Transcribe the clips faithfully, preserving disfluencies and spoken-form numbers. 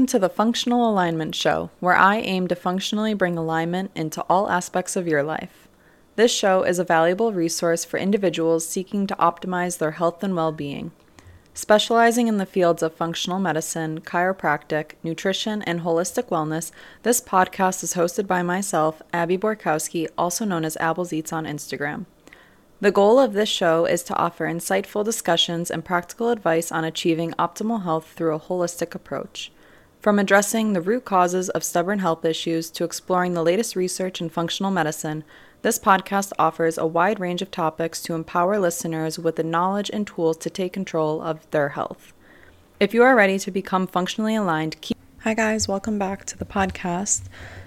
Welcome to the Functional Alignment Show, where I aim to functionally bring alignment into all aspects of your life. This show is a valuable resource for individuals seeking to optimize their health and well-being. Specializing in the fields of functional medicine, chiropractic, nutrition, and holistic wellness, this podcast is hosted by myself, Abby Borkowski, also known as Abbles Eats on Instagram. The goal of this show is to offer insightful discussions and practical advice on achieving optimal health through a holistic approach. From addressing the root causes of stubborn health issues to exploring the latest research in functional medicine, this podcast offers a wide range of topics to empower listeners with the knowledge and tools to take control of their health. If you are ready to become functionally aligned, keep... Hi guys, welcome back to the podcast.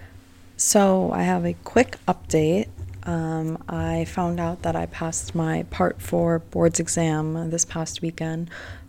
So I have a quick update. Um, I found out that I passed my Part four boards exam this past weekend,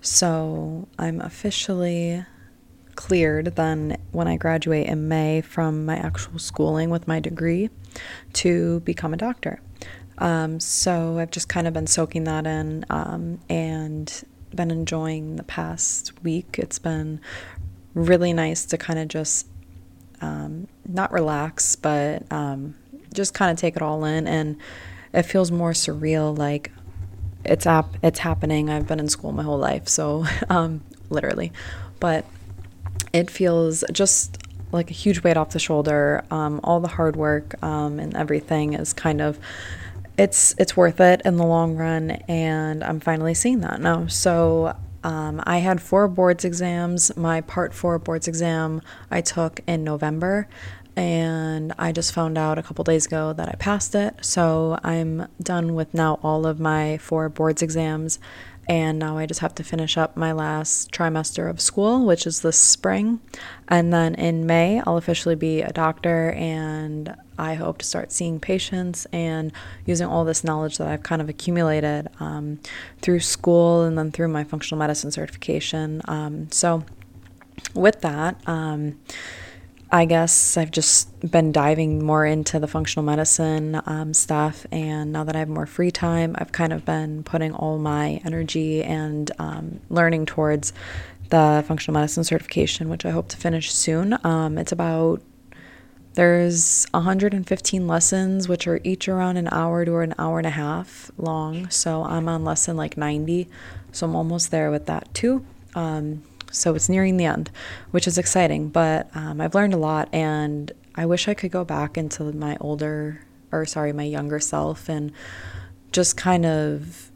so I'm officially cleared then when I graduate in May from my actual schooling with my degree to become a doctor. Um, so I've just kind of been soaking that in um, and been enjoying the past week. It's been really nice to kind of just um, not relax, but um, just kind of take it all in, and it feels more surreal, like it's ap- it's happening. I've been in school my whole life, so um, literally, but it feels just like a huge weight off the shoulder. Um, all the hard work um, and everything is kind of, it's it's worth it in the long run, and I'm finally seeing that now. So um, I had four boards exams. My Part four boards exam I took in November, and I just found out a couple days ago that I passed it. So I'm done with now all of my four boards exams, and now I just have to finish up my last trimester of school, which is this spring. And then in May, I'll officially be a doctor, and I hope to start seeing patients and using all this knowledge that I've kind of accumulated um, through school and then through my functional medicine certification. Um, so with that, um, I guess I've just been diving more into the functional medicine um, stuff, and now that I have more free time, I've kind of been putting all my energy and um, learning towards the functional medicine certification, which I hope to finish soon. Um, it's about, there's one hundred fifteen lessons, which are each around an hour to an hour and a half long, so I'm on lesson like ninety, so I'm almost there with that too. Um, So it's nearing the end, which is exciting, but um, I've learned a lot, and I wish I could go back into my older, or sorry, my younger self, and just kind of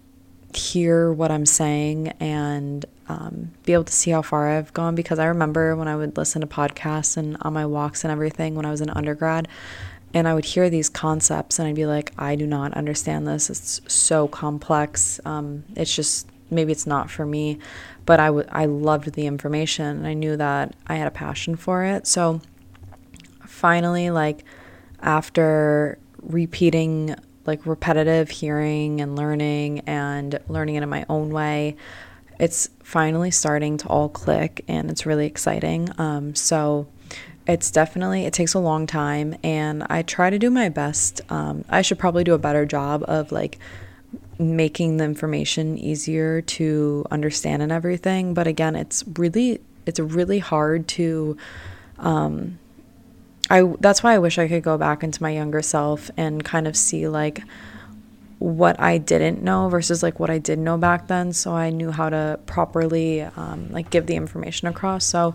hear what I'm saying and um, be able to see how far I've gone, because I remember when I would listen to podcasts and on my walks and everything when I was in undergrad, and I would hear these concepts and I'd be like, I do not understand this. It's so complex. Um, it's just, maybe it's not for me, but I, w- I loved the information, and I knew that I had a passion for it. So finally, like after repeating, like repetitive hearing and learning and learning it in my own way, it's finally starting to all click, and it's really exciting. Um, so it's definitely, it takes a long time, and I try to do my best. Um, I should probably do a better job of like making the information easier to understand and everything, but again, it's really it's really hard to um I that's why I wish I could go back into my younger self and kind of see like what I didn't know versus like what I did know back then, so I knew how to properly um like give the information across. So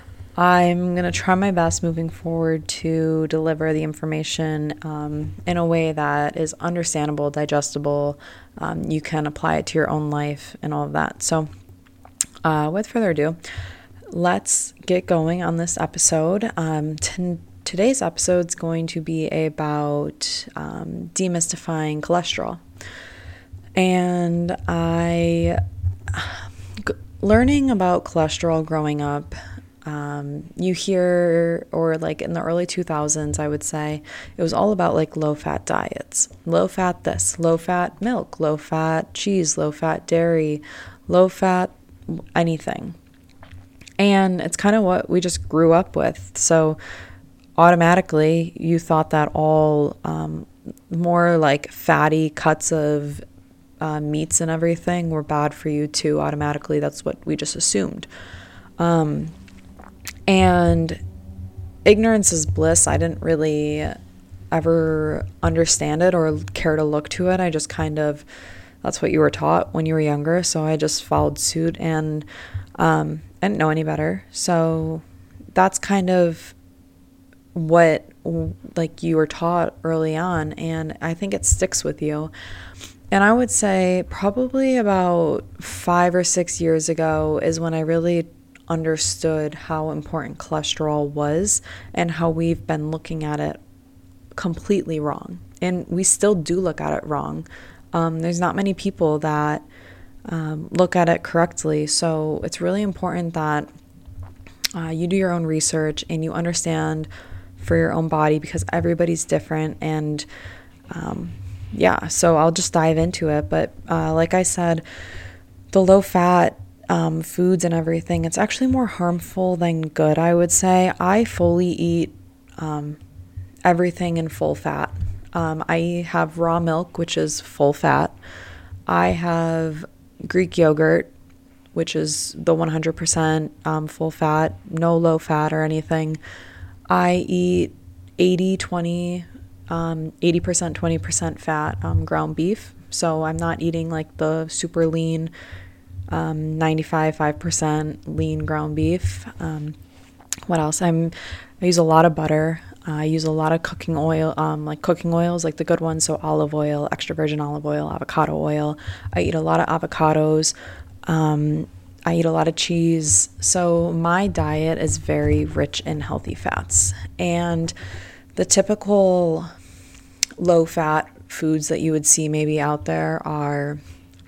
I'm going to try my best moving forward to deliver the information um, in a way that is understandable, digestible. Um, you can apply it to your own life and all of that. So uh, with further ado, let's get going on this episode. Um, t- today's episode is going to be about um, demystifying cholesterol. And I, g- learning about cholesterol growing up, Um, you hear, or like in the early two thousands, I would say, it was all about like low-fat diets. Low-fat this, low-fat milk, low-fat cheese, low-fat dairy, low-fat anything. And it's kind of what we just grew up with. So automatically, you thought that all um, more like fatty cuts of uh, meats and everything were bad for you too. Automatically, that's what we just assumed. Um And ignorance is bliss. I didn't really ever understand it or care to look to it. I just kind of, that's what you were taught when you were younger. So I just followed suit, and um, I didn't know any better. So that's kind of what like you were taught early on, and I think it sticks with you. And I would say probably about five or six years ago is when I really understood how important cholesterol was and how we've been looking at it completely wrong. And we still do look at it wrong. Um, there's not many people that um, look at it correctly. So it's really important that uh, you do your own research and you understand for your own body, because everybody's different. And um, yeah, so I'll just dive into it. But uh, like I said, the low fat um, foods and everything, it's actually more harmful than good, I would say. I fully eat um, everything in full fat. Um, I have raw milk, which is full fat. I have Greek yogurt, which is the one hundred percent um, full fat, no low fat or anything. I eat eighty twenty, um, eighty percent, twenty percent fat um, ground beef. So I'm not eating like the super lean um, ninety-five, five percent lean ground beef. Um, what else? I'm, I use a lot of butter. Uh, I use a lot of cooking oil, um, like cooking oils, like the good ones. So olive oil, extra virgin olive oil, avocado oil. I eat a lot of avocados. Um, I eat a lot of cheese. So my diet is very rich in healthy fats. And the typical low fat foods that you would see maybe out there are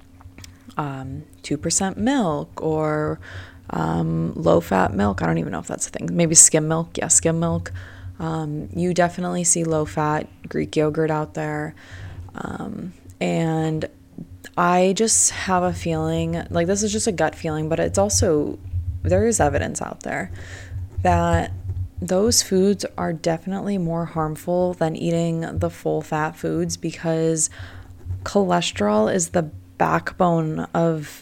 um, two percent milk or um, low fat milk. I don't even know if that's a thing. Maybe skim milk. Yeah, skim milk. Um, you definitely see low fat Greek yogurt out there. Um, and I just have a feeling, like this is just a gut feeling, but it's also, there is evidence out there that those foods are definitely more harmful than eating the full fat foods, because cholesterol is the backbone of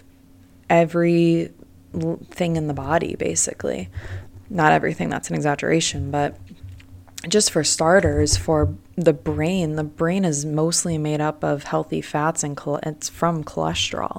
every thing in the body, basically. Not everything, that's an exaggeration, but just for starters, for the brain, the brain is mostly made up of healthy fats, and chol- it's from cholesterol.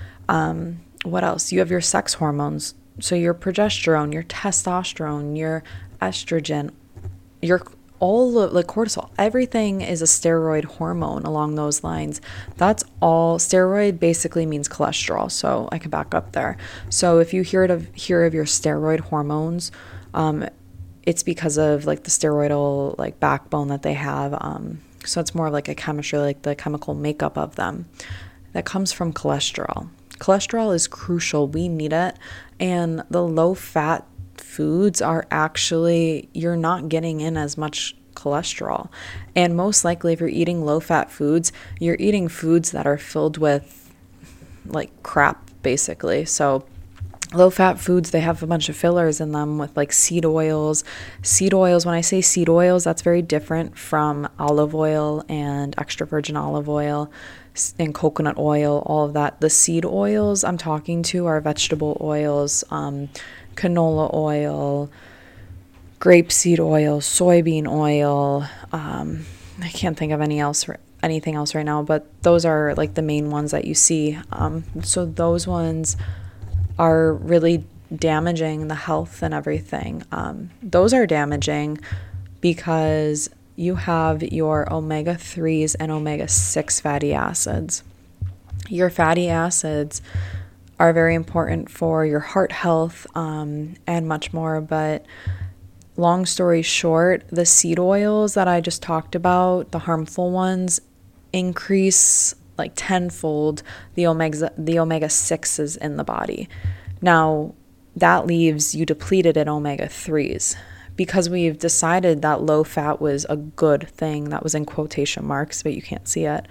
Um, what else? You have your sex hormones. So your progesterone, your testosterone, your estrogen, your all of like cortisol, everything is a steroid hormone along those lines. That's all. Steroid basically means cholesterol. So I can back up there. So if you hear of hear of your steroid hormones, um, it's because of like the steroidal like backbone that they have. Um, so it's more of like a chemistry, like the chemical makeup of them that comes from cholesterol. Cholesterol is crucial. We need it. And the low fat foods are actually, you're not getting in as much cholesterol. And most likely if you're eating low fat foods, you're eating foods that are filled with like crap, basically. So low fat foods, they have a bunch of fillers in them with like seed oils. Seed oils, when I say seed oils, that's very different from olive oil and extra virgin olive oil and coconut oil, all of that. The seed oils I'm talking to are vegetable oils, um, canola oil, grapeseed oil, soybean oil. Um, I can't think of any else, anything else right now, but those are like the main ones that you see. Um, so those ones are really damaging the health and everything. Um, those are damaging because you have your omega threes and omega six fatty acids. Your fatty acids are very important for your heart health um, and much more. But long story short, the seed oils that I just talked about, the harmful ones, increase like tenfold the omega the omega sixes in the body. Now, that leaves you depleted in omega threes. Because we've decided that low fat was a good thing, that was in quotation marks, but you can't see it.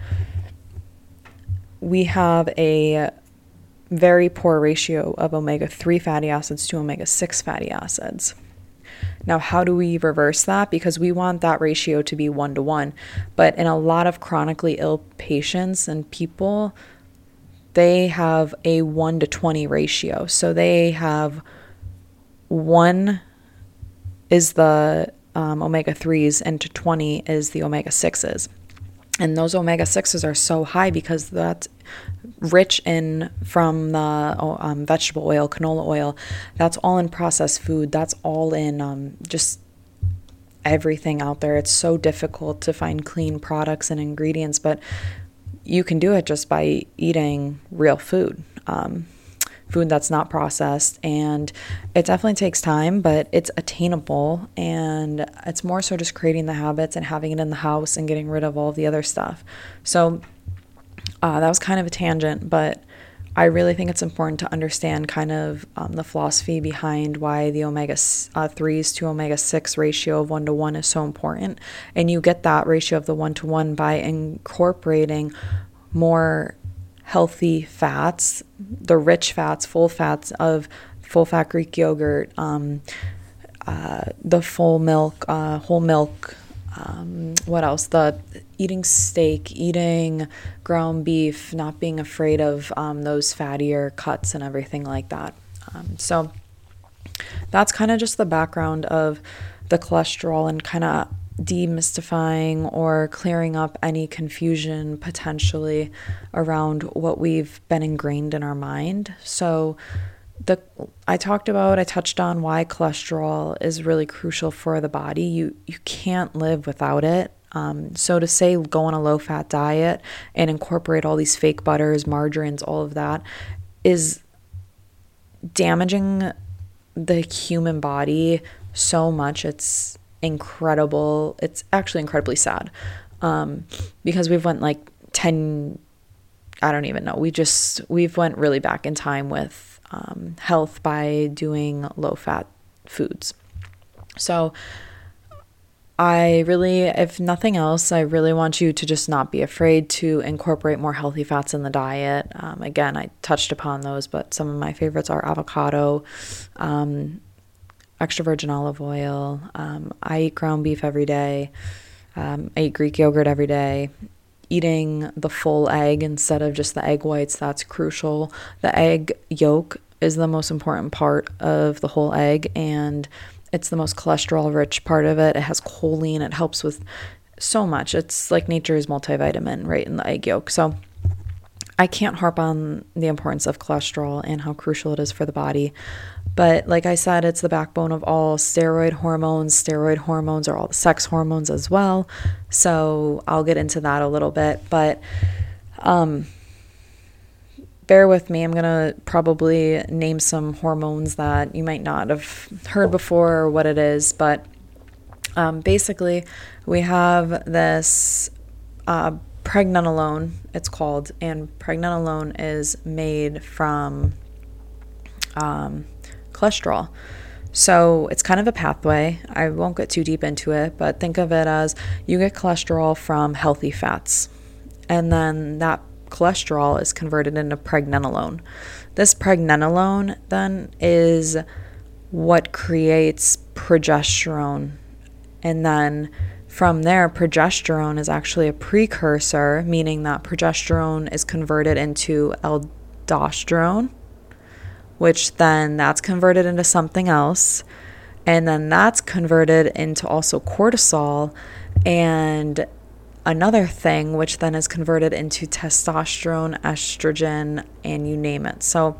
We have a very poor ratio of omega three fatty acids to omega six fatty acids. Now, how do we reverse that? Because we want that ratio to be one to one. But in a lot of chronically ill patients and people, they have a one to twenty ratio. So they have one is the um, omega threes, and to twenty is the omega sixes. And those omega sixes are so high because that's rich in from the um, vegetable oil, canola oil. That's all in processed food. That's all in um, just everything out there. It's so difficult to find clean products and ingredients, but you can do it just by eating real food. Um, food that's not processed, and it definitely takes time, but it's attainable, and it's more so just creating the habits and having it in the house and getting rid of all the other stuff. So uh, that was kind of a tangent, but I really think it's important to understand kind of um, the philosophy behind why the omega threes to omega six ratio of one to one is so important. And you get that ratio of the one to one by incorporating more healthy fats, the rich fats, full fats of full fat Greek yogurt, um, uh, the full milk, uh, whole milk, um, what else? The eating steak, eating ground beef, not being afraid of um, those fattier cuts and everything like that. Um, so that's kind of just the background of the cholesterol and kind of demystifying or clearing up any confusion potentially around what we've been ingrained in our mind. So the I talked about, I touched on why cholesterol is really crucial for the body. You you can't live without it. Um, so to say go on a low-fat diet and incorporate all these fake butters, margarines, all of that is damaging the human body so much. It's incredible. It's actually incredibly sad um, because we've went like ten, I don't even know. We just, we've went really back in time with um, health by doing low-fat foods. So I really, if nothing else, I really want you to just not be afraid to incorporate more healthy fats in the diet. Um, again, I touched upon those, but some of my favorites are avocado, um, extra virgin olive oil. Um, I eat ground beef every day. Um, I eat Greek yogurt every day. Eating the full egg instead of just the egg whites, that's crucial. The egg yolk is the most important part of the whole egg, and it's the most cholesterol rich part of it. It has choline. It helps with so much. It's like nature's multivitamin right in the egg yolk. So I can't harp on the importance of cholesterol and how crucial it is for the body. But like I said, it's the backbone of all steroid hormones. Steroid hormones are all the sex hormones as well. So I'll get into that a little bit. But um, bear with me. I'm going to probably name some hormones that you might not have heard before or what it is. But um, basically, we have this uh, pregnenolone, it's called. And pregnenolone is made from Um, cholesterol. So it's kind of a pathway. I won't get too deep into it, but think of it as you get cholesterol from healthy fats, and then that cholesterol is converted into pregnenolone. This pregnenolone then is what creates progesterone, and then from there, progesterone is actually a precursor, meaning that progesterone is converted into aldosterone, which then that's converted into something else. And then that's converted into also cortisol and another thing, which then is converted into testosterone, estrogen, and you name it. So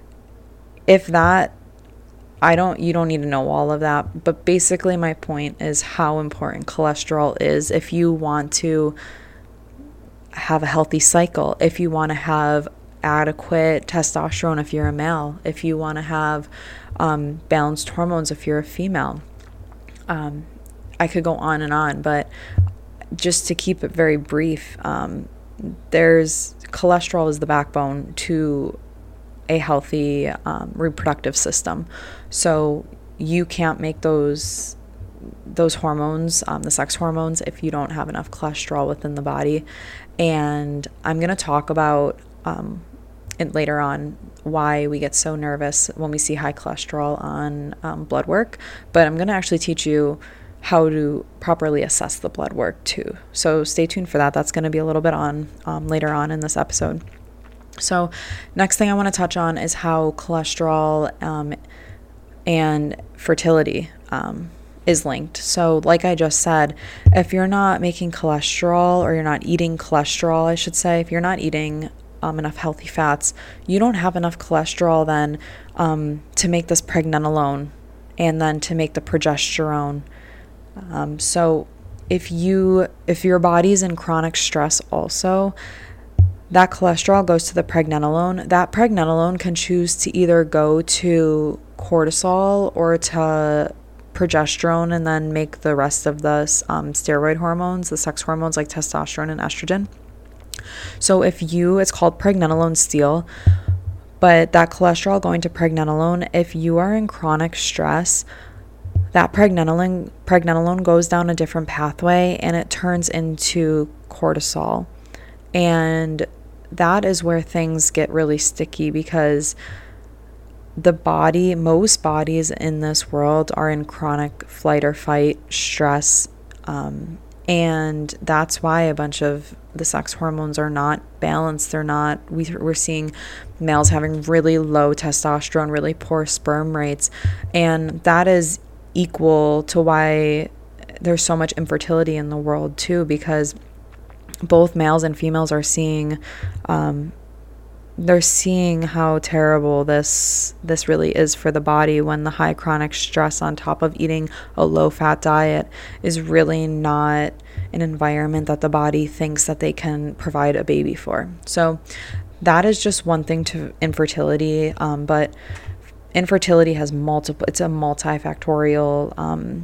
if that, I don't, you don't need to know all of that, but basically my point is how important cholesterol is if you want to have a healthy cycle, if you want to have adequate testosterone if you're a male, if you want to have um, balanced hormones if you're a female. Um, I could go on and on, but just to keep it very brief, um, there's cholesterol is the backbone to a healthy um, reproductive system. So you can't make those those hormones, um, the sex hormones, if you don't have enough cholesterol within the body. And I'm going to talk about um, and later on why we get so nervous when we see high cholesterol on um, blood work, but I'm going to actually teach you how to properly assess the blood work too. So stay tuned for that. That's going to be a little bit on um, later on in this episode. So next thing I want to touch on is how cholesterol um, and fertility um, is linked. So like I just said, if you're not making cholesterol, or you're not eating cholesterol, I should say, if you're not eating um, enough healthy fats, you don't have enough cholesterol then um, to make this pregnenolone and then to make the progesterone. Um, so if you if your body's in chronic stress also, that cholesterol goes to the pregnenolone. That pregnenolone can choose to either go to cortisol or to progesterone, and then make the rest of the um, steroid hormones, the sex hormones like testosterone and estrogen. So if you, it's called pregnenolone steal, but that cholesterol going to pregnenolone, if you are in chronic stress, that pregnenolone, pregnenolone goes down a different pathway and it turns into cortisol. And that is where things get really sticky, because the body, most bodies in this world are in chronic flight or fight stress. Um, and that's why a bunch of the sex hormones are not balanced. They're not, we, we're seeing males having really low testosterone, really poor sperm rates. And that is equal to why there's so much infertility in the world too, because both males and females are seeing, um, they're seeing how terrible this this really is for the body, when the high chronic stress on top of eating a low-fat diet is really not an environment that the body thinks that they can provide a baby for. So that is just one thing to infertility, um, but infertility has multiple, it's a multifactorial um,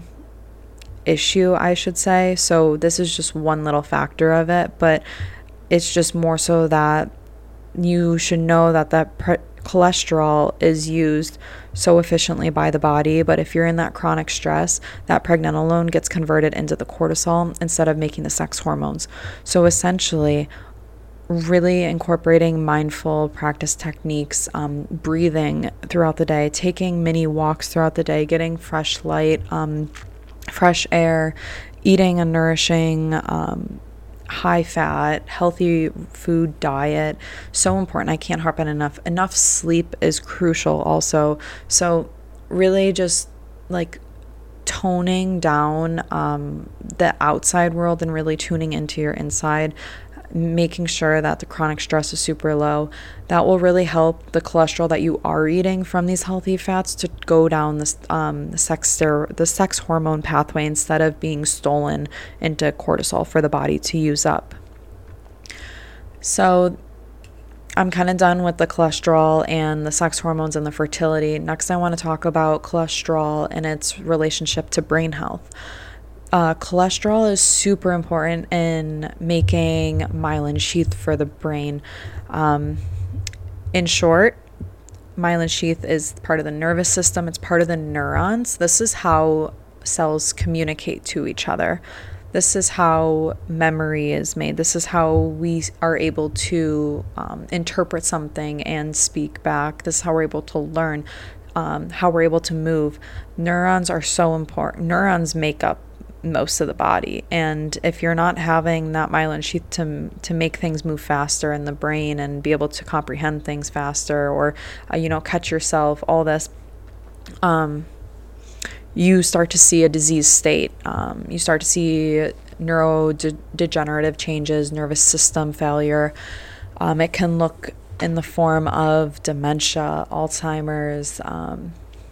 issue, I should say. So this is just one little factor of it, but it's just more so that you should know that that pre- cholesterol is used so efficiently by the body. But if you're in that chronic stress, that pregnenolone gets converted into the cortisol instead of making the sex hormones. So essentially, really incorporating mindful practice techniques, um, breathing throughout the day, taking mini walks throughout the day, getting fresh light, um, fresh air, eating a nourishing, um, high fat, healthy food diet, so important. I can't harp on enough. Enough sleep is crucial also. So really just like toning down um, the outside world and really tuning into your inside, making sure that the chronic stress is super low. That will really help the cholesterol that you are eating from these healthy fats to go down this um, the sex ster- the sex hormone pathway instead of being stolen into cortisol for the body to use up. So I'm kind of done with the cholesterol and the sex hormones and the fertility. Next, I want to talk about cholesterol and its relationship to brain health. Uh, cholesterol is super important in making myelin sheath for the brain. Um, in short, myelin sheath is part of the nervous system. It's part of the neurons. This is how cells communicate to each other. This is how memory is made. This is how we are able to um, interpret something and speak back. This is how we're able to learn, um, how we're able to move. Neurons are so important. Neurons make up most of the body, and if you're not having that myelin sheath to to make things move faster in the brain and be able to comprehend things faster, or uh, you know catch yourself, all this, um you start to see a disease state. Um, you start to see neurodegenerative changes, nervous system failure. Um, it can look in the form of dementia, Alzheimer's. Um,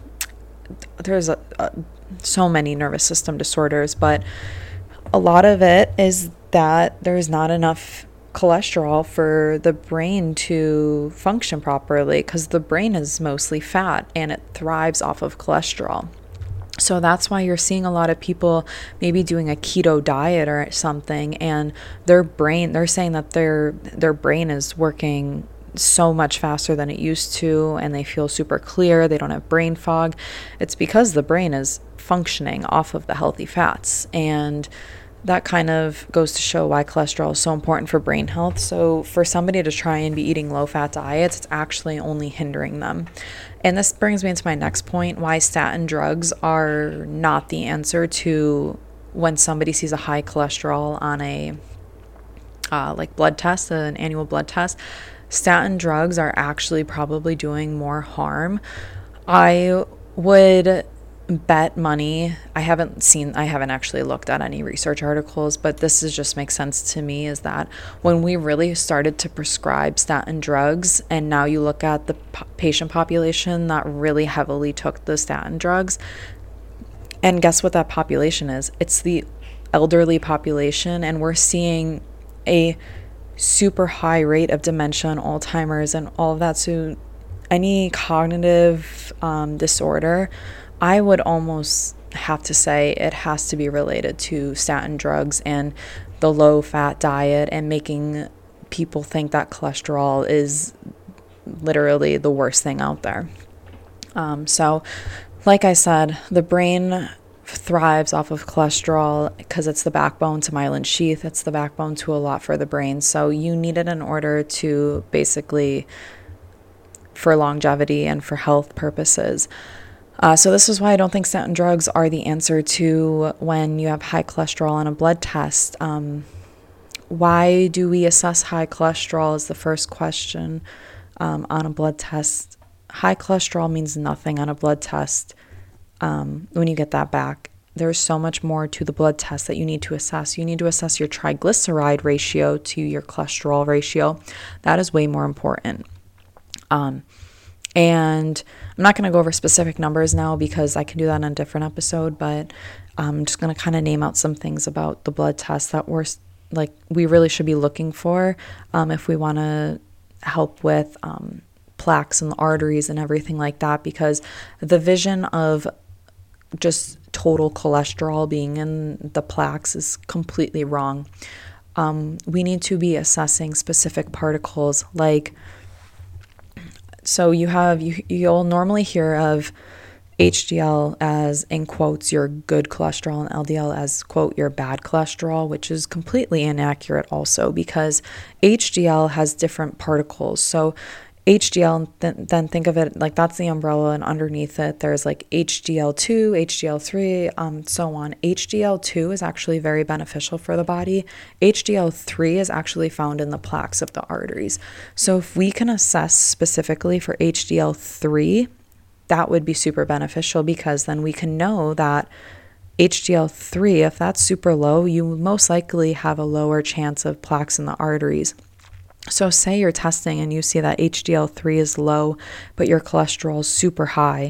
there's a, a so many nervous system disorders, but a lot of it is that there's not enough cholesterol for the brain to function properly, because the brain is mostly fat and it thrives off of cholesterol. So that's why you're seeing a lot of people maybe doing a keto diet or something, and their brain, they're saying that their their brain is working so much faster than it used to, and they feel super clear. They don't have brain fog. It's because the brain is functioning off of the healthy fats, and that kind of goes to show why cholesterol is so important for brain health. So for somebody to try and be eating low-fat diets, it's actually only hindering them. And this brings me into my next point, why statin drugs are not the answer to when somebody sees a high cholesterol on a uh, like blood test, an annual blood test. Statin drugs are actually probably doing more harm. I would bet money. I haven't seen, I haven't actually looked at any research articles, but this is just makes sense to me, is that when we really started to prescribe statin drugs, and now you look at the po- patient population that really heavily took the statin drugs, and guess what that population is? It's the elderly population, and we're seeing a super high rate of dementia and Alzheimer's and all of that. So any cognitive um, disorder, I would almost have to say it has to be related to statin drugs and the low fat diet, and making people think that cholesterol is literally the worst thing out there. Um, so like I said, the brain thrives off of cholesterol because it's the backbone to myelin sheath. It's the backbone to a lot for the brain. So you need it in order to basically, for longevity and for health purposes. Uh, so this is why I don't think statin drugs are the answer to when you have high cholesterol on a blood test. Um, why do we assess high cholesterol is the first question um, on a blood test. High cholesterol means nothing on a blood test um, when you get that back. There's so much more to the blood test that you need to assess. You need to assess your triglyceride ratio to your cholesterol ratio. That is way more important. Um, and I'm not going to go over specific numbers now because I can do that in a different episode, but I'm just going to kind of name out some things about the blood test that we're like, we really should be looking for um, if we want to help with um, plaques in the arteries and everything like that, because the vision of just total cholesterol being in the plaques is completely wrong. Um, we need to be assessing specific particles, like, so you have, you, you'll normally hear of H D L as, in quotes, your good cholesterol, and L D L as, quote, your bad cholesterol, which is completely inaccurate also, because H D L has different particles. So H D L, th- then think of it like that's the umbrella, and underneath it there's like H D L two, H D L three, um, so on. H D L two is actually very beneficial for the body. H D L three is actually found in the plaques of the arteries. So if we can assess specifically for H D L three, that would be super beneficial, because then we can know that H D L three, if that's super low, you most likely have a lower chance of plaques in the arteries. So say you're testing and you see that H D L three is low, but your cholesterol is super high.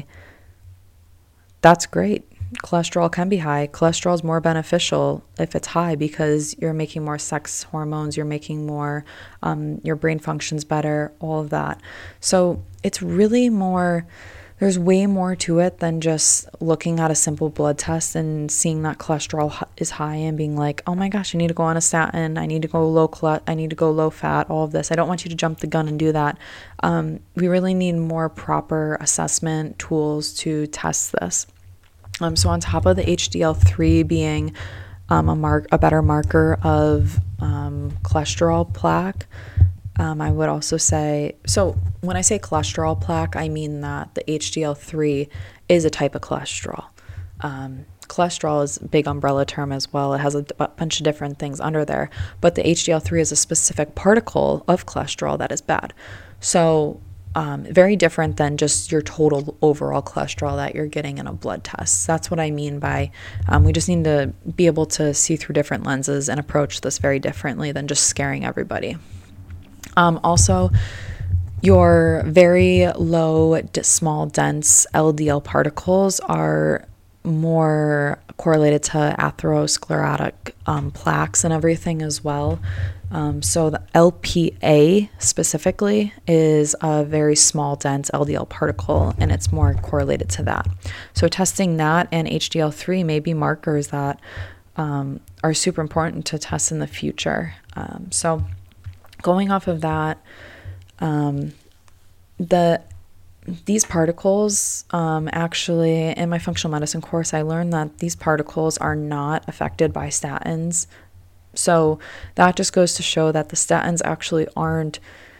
That's great. Cholesterol can be high. Cholesterol is more beneficial if it's high, because you're making more sex hormones, you're making more, um, your brain functions better, all of that. So it's really more, there's way more to it than just looking at a simple blood test and seeing that cholesterol is high and being like, oh my gosh, I need to go on a statin. I need to go low chole- I need to go low fat, all of this. I don't want you to jump the gun and do that. Um, we really need more proper assessment tools to test this. Um, so on top of the H D L three being um, a mark, a better marker of um, cholesterol plaque, Um, I would also say, so when I say cholesterol plaque, I mean that the H D L three is a type of cholesterol. Um, cholesterol is a big umbrella term as well. It has a, a bunch of different things under there, but the H D L three is a specific particle of cholesterol that is bad. So um, very different than just your total overall cholesterol that you're getting in a blood test. That's what I mean by um, we just need to be able to see through different lenses and approach this very differently than just scaring everybody. Um, also, your very low, d- small, dense L D L particles are more correlated to atherosclerotic um, plaques and everything as well. Um, so the L P A specifically is a very small, dense L D L particle, and it's more correlated to that. So testing that and H D L three may be markers that um, are super important to test in the future. Um, so Going off of that, um, the these particles, um, actually, in my functional medicine course, I learned that these particles are not affected by statins. So that just goes to show that the statins actually aren't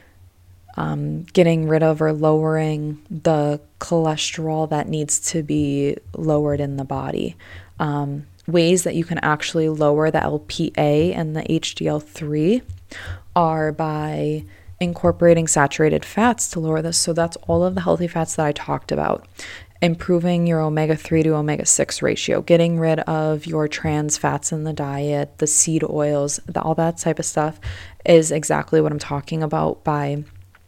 um, getting rid of or lowering the cholesterol that needs to be lowered in the body. Um, ways that you can actually lower the L P A and the H D L three are by incorporating saturated fats to lower this. So that's all of the healthy fats that I talked about. improving your omega three to omega six ratio, getting rid of your trans fats in the diet, the seed oils, the, all that type of stuff is exactly what I'm talking about by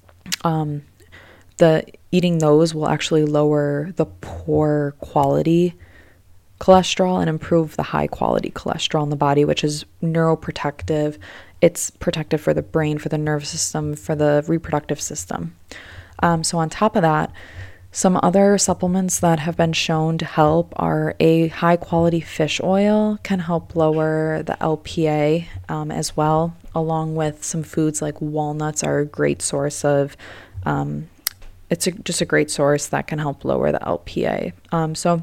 um, the eating those will actually lower the poor quality cholesterol and improve the high quality cholesterol in the body, which is neuroprotective. It's protective for the brain, for the nervous system, for the reproductive system. Um, so on top of that, some other supplements that have been shown to help are a high quality fish oil can help lower the L P A um, as well, along with some foods like walnuts are a great source of, um, it's a, just a great source that can help lower the L P A. Um, so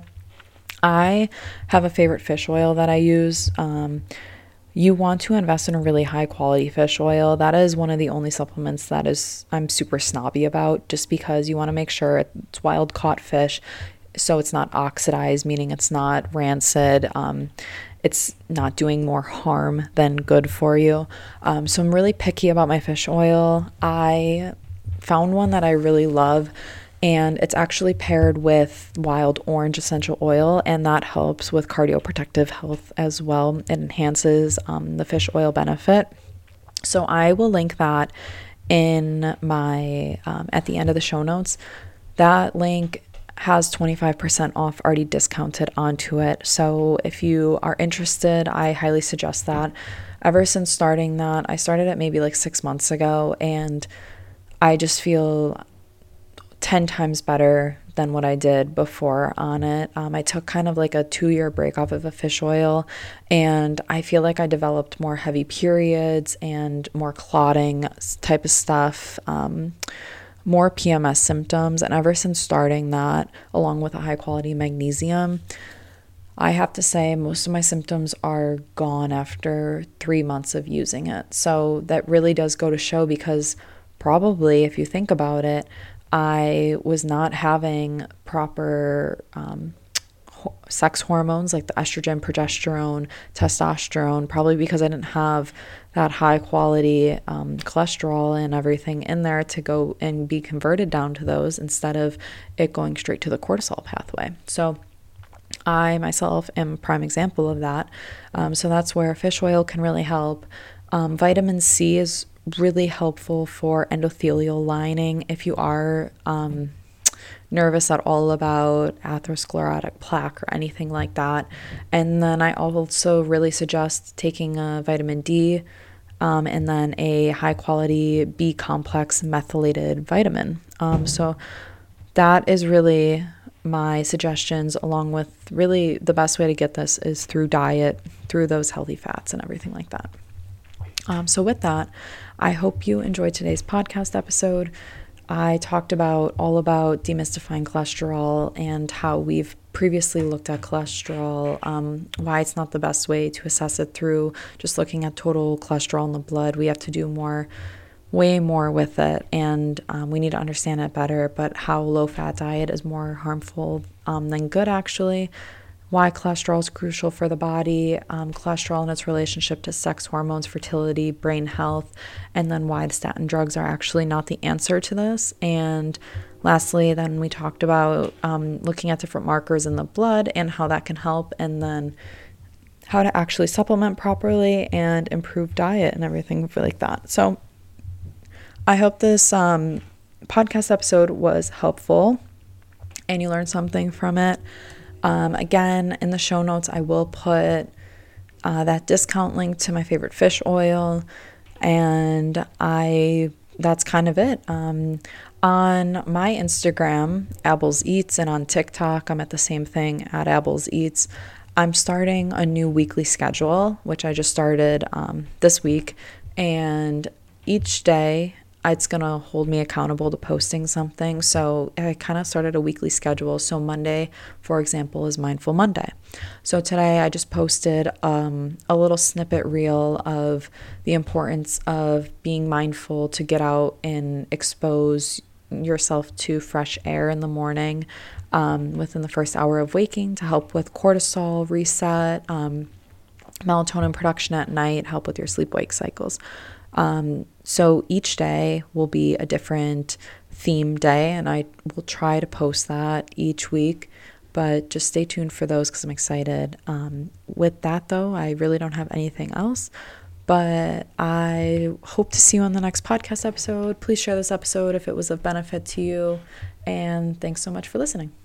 I have a favorite fish oil that I use. Um, you want to invest in a really high quality fish oil. That is one of the only supplements that is I'm super snobby about, just because you want to make sure it's wild caught fish, so it's not oxidized, meaning it's not rancid. Um, it's not doing more harm than good for you. Um, so I'm really picky about my fish oil. I found one that I really love, and it's actually paired with wild orange essential oil, and that helps with cardioprotective health as well. It enhances um, the fish oil benefit. So I will link that in my, um, at the end of the show notes. That link has twenty-five percent off already discounted onto it. So if you are interested, I highly suggest that. Ever since starting that, I started it maybe like six months ago, and I just feel ten times better than what I did before on it. Um, I took kind of like a two-year break off of a fish oil, and I feel like I developed more heavy periods and more clotting type of stuff, um, more P M S symptoms. And ever since starting that, along with a high-quality magnesium, I have to say most of my symptoms are gone after three months of using it. So that really does go to show, because probably if you think about it, I was not having proper um, ho- sex hormones like the estrogen, progesterone, testosterone, probably because I didn't have that high quality um, cholesterol and everything in there to go and be converted down to those, instead of it going straight to the cortisol pathway. So I myself am a prime example of that. Um, so that's where fish oil can really help. Um, vitamin C is really helpful for endothelial lining if you are um, nervous at all about atherosclerotic plaque or anything like that. And then I also really suggest taking a vitamin D um, and then a high quality B complex methylated vitamin. Um, so that is really my suggestions, along with really the best way to get this is through diet, through those healthy fats and everything like that. Um, so with that, I hope you enjoyed today's podcast episode. I talked about all about demystifying cholesterol and how we've previously looked at cholesterol, um, why it's not the best way to assess it through just looking at total cholesterol in the blood. We have to do more, way more with it, and um, we need to understand it better, but how low-fat diet is more harmful um, than good, actually. Why cholesterol is crucial for the body, um, cholesterol and its relationship to sex hormones, fertility, brain health, and then why the statin drugs are actually not the answer to this. And lastly, then we talked about um, looking at different markers in the blood and how that can help, and then how to actually supplement properly and improve diet and everything like that. So I hope this um, podcast episode was helpful and you learned something from it. Um, again, in the show notes, I will put uh, that discount link to my favorite fish oil, and I that's kind of it. Um, on my Instagram, Abels Eats, and on TikTok, I'm at the same thing, at Abels Eats. I'm starting a new weekly schedule, which I just started um, this week, and each day it's going to hold me accountable to posting something. So I kind of started a weekly schedule. So Monday, for example, is Mindful Monday. So today I just posted um, a little snippet reel of the importance of being mindful to get out and expose yourself to fresh air in the morning um, within the first hour of waking to help with cortisol reset, um, melatonin production at night, help with your sleep-wake cycles. Um, so each day will be a different theme day, and I will try to post that each week. But just stay tuned for those because I'm excited. Um, with that, though, I really don't have anything else. But I hope to see you on the next podcast episode. Please share this episode if it was of benefit to you. And thanks so much for listening.